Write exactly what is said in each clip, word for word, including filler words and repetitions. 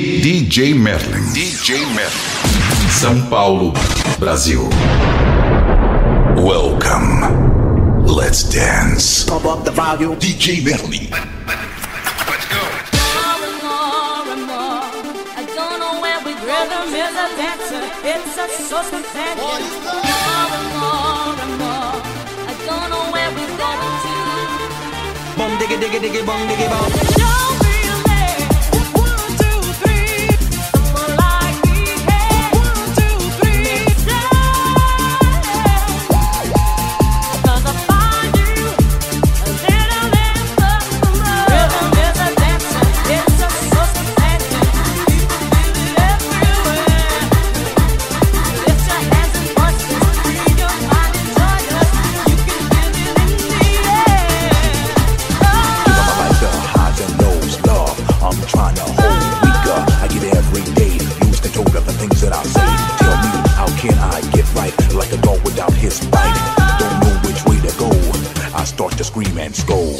D J Merlin. D J Merlin. São Paulo, Brasil. Welcome. Let's dance. Pump up the volume. D J Merlin. Let's go. More and more and more. I don't know where we rhythm is a dancer. It's a source of passion. More and more and more. I don't know where we're going to. Bum diggy diggy diggy bum diggy bum. Show me a man. One, two, three. Someone like me. Hey. One, two, three. Cause I find you a little bit more. Rhythm is a dancer. It's a source of passion. People feel it everywhere. Lift your hands and voices. Free your mind and join us. You can feel it in the air. Oh. Like the highs and lows, love, I'm trying to hold weaker. I get it every day, lose control of the things that I say. Tell me, how can I get right? Like a dog without his bite. Don't know which way to go, I start to scream and scold.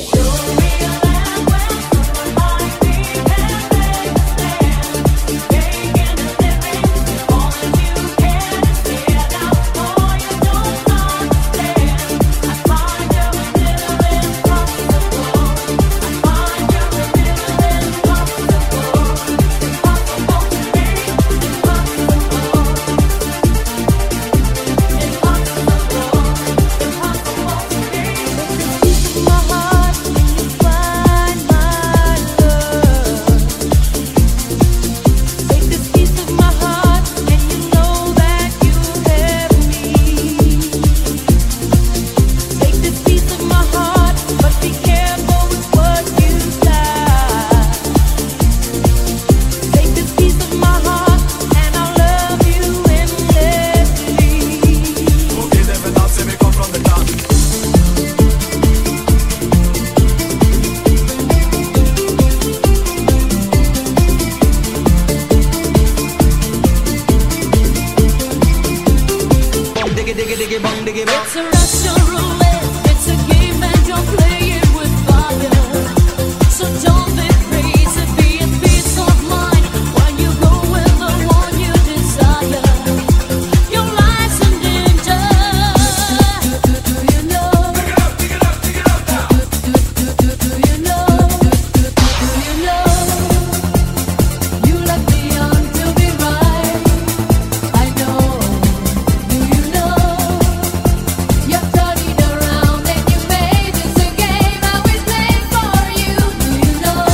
It's a Russian roulette. It's a game and don't play it with fire. So don't be crazy, be a peace of mind when you go with the one you desire. Your life's in danger. Do, do, do you know? Pick it up, pick it up, pick it up now. Do, do, do, do, do you know? Do, do, do you know? You left me on to be right. I know. Do you know? You're turning around and you made this a game. I was playing for you. Do you know?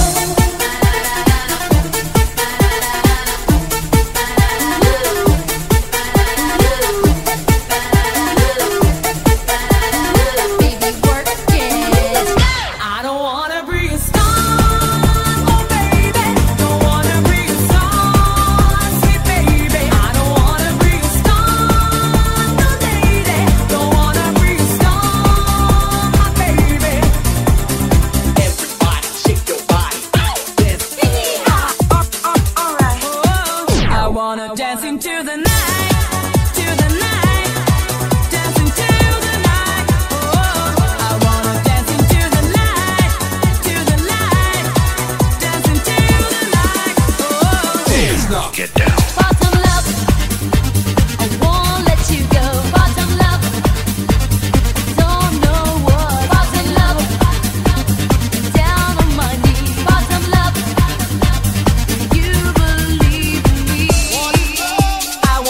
Baby, work it. I don't wanna be a star, oh baby. Don't wanna be a star, sweet baby. I don't wanna be a star, no lady. Don't wanna be a star, my baby. Everybody shake your body. Dance. I wanna dance into the night, to the night, dance into the night. Oh, I wanna dance into the light, to the light, dance into the night. Oh, Get down. bottom love, I won't let you go. Bottom love, don't know what. Bottom love, down on my knees. Bottom love, you believe in me. I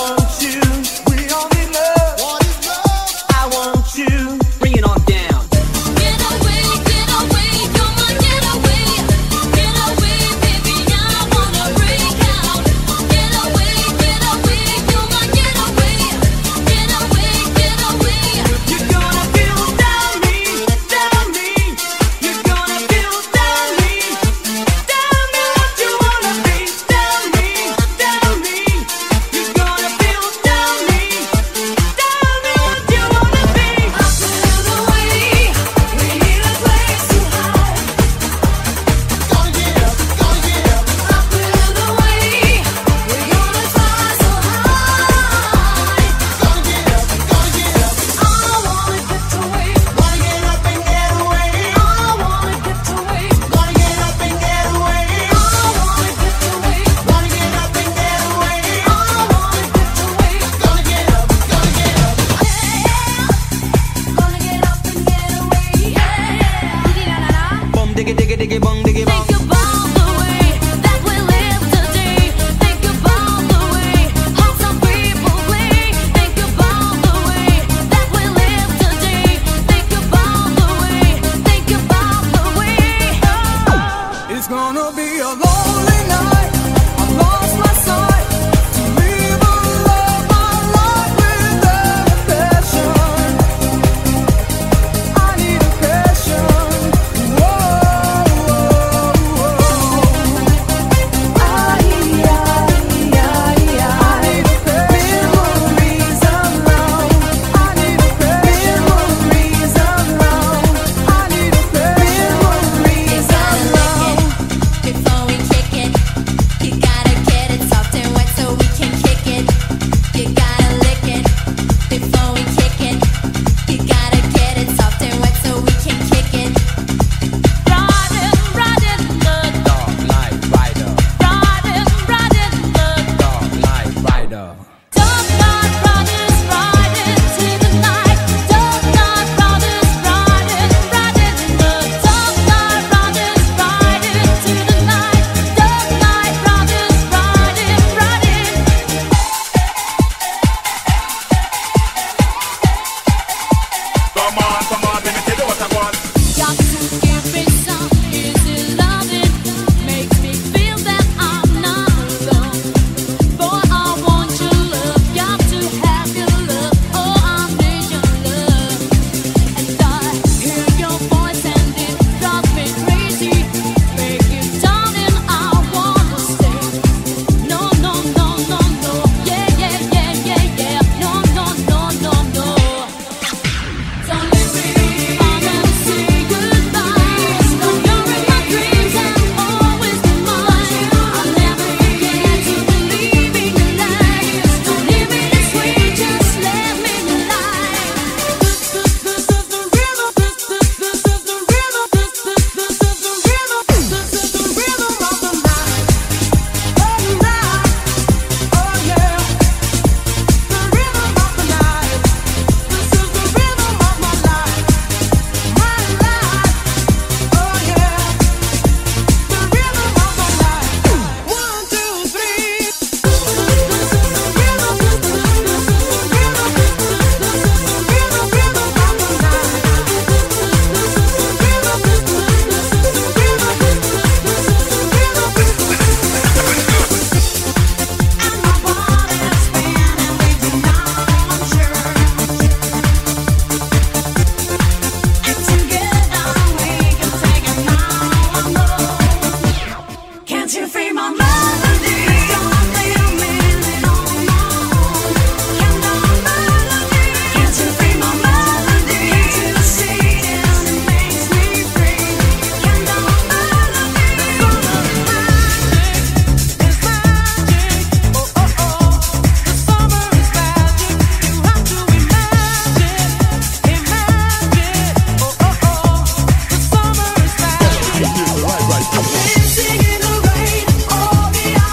Dancing in the rain, all the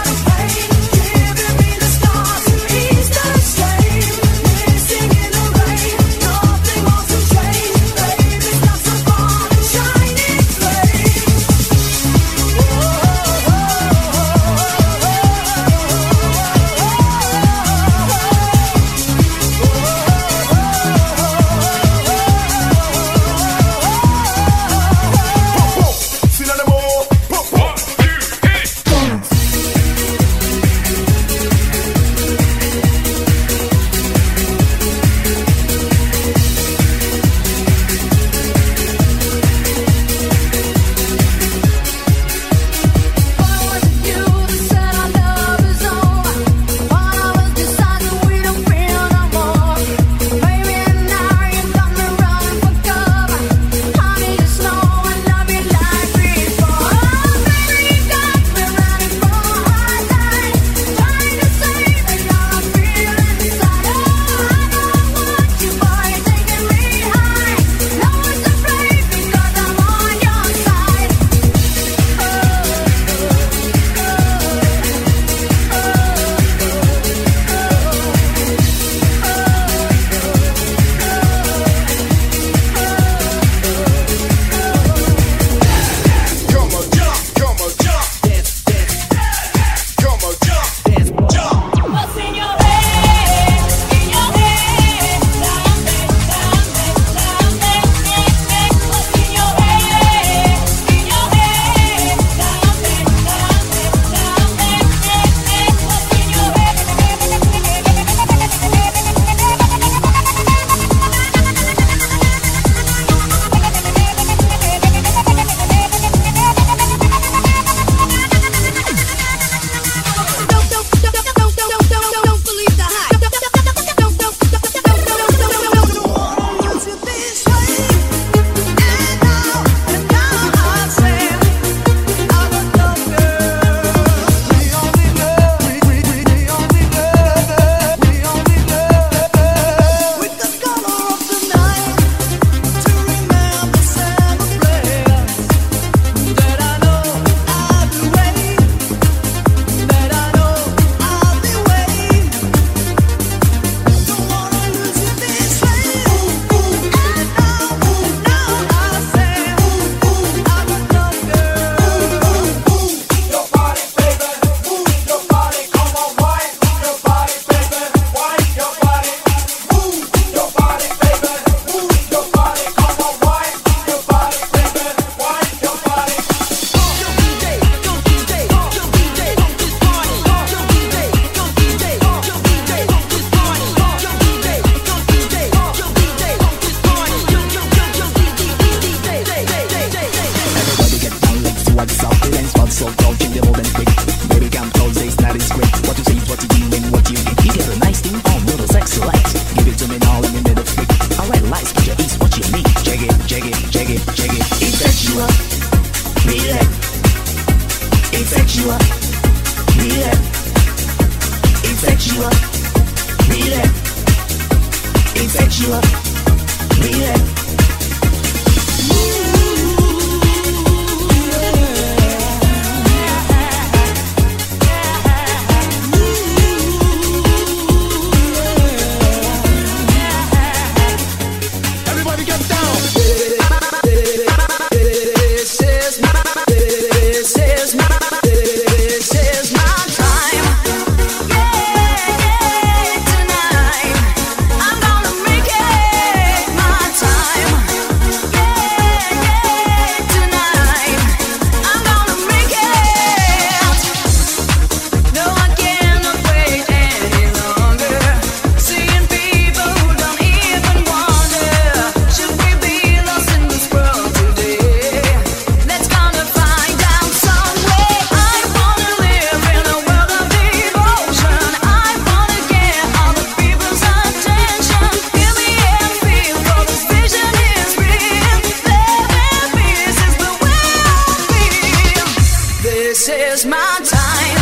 Infectious, relay. Infectious, relay. Infectious, relay. Everybody get down. This is my, this is my, this is my time. Yeah, yeah, tonight I'm gonna make it my time. Yeah, yeah, tonight I'm gonna make it. No, I cannot wait any longer. Seeing people who don't even wonder. Should we be lost in this world today? Let's gonna find out some way. I wanna live in a world of devotion. I wanna get all the people's attention. Hear me and feel, for this vision is real. Love and peace is the way I feel. This is my time.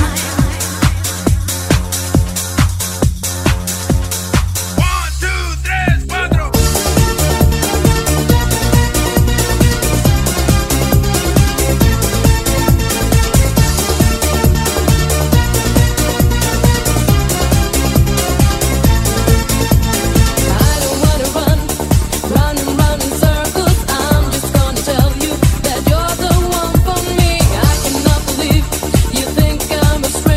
One, two, tres, cuatro. I don't wanna run, run and run in circles. I'm just gonna tell you that you're the one for me. I cannot believe you think I'm a stranger.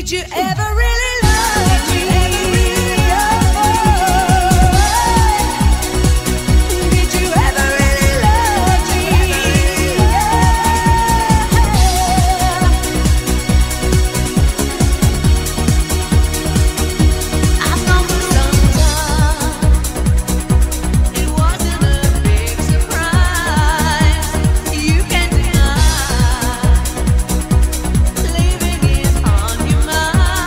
Did you ever really love me? Did you ever really love me? I know for some time it wasn't a big surprise. You can't deny leaving it on your mind.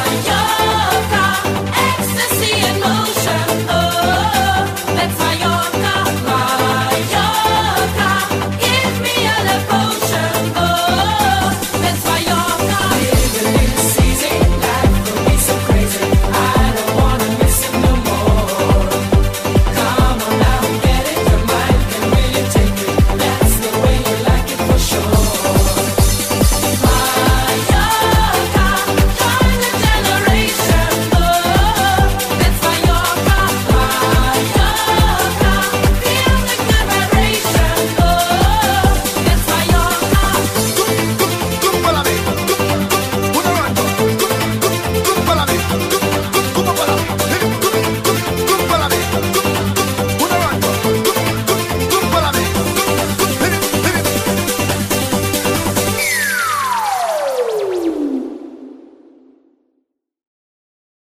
you're